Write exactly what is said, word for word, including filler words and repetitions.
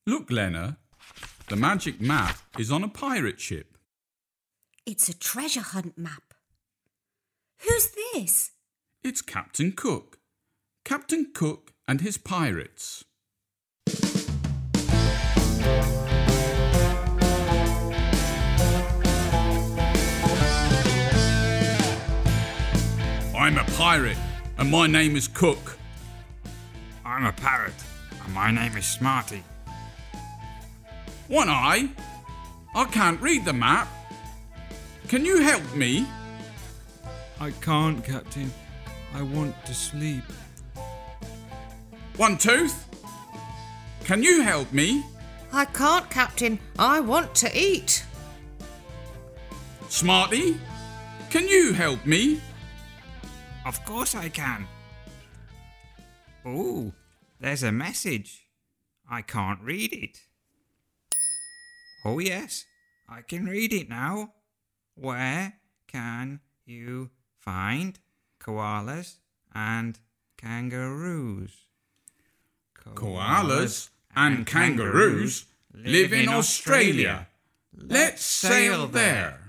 Look, Lena, the magic map is on a pirate ship. It's a treasure hunt map. Who's this? It's Captain Cook. Captain Cook and his pirates. I'm a pirate, and my name is Cook. I'm a parrot, and my name is Smarty. One Eye, I can't read the map. Can you help me? I can't, Captain. I want to sleep. One Tooth, can you help me? I can't, Captain. I want to eat. Smarty, can you help me? Of course I can. Oh, there's a message. I can't read it. Oh yes, I can read it now. Where can you find koalas and kangaroos? Koalas and kangaroos live in Australia. Let's sail there.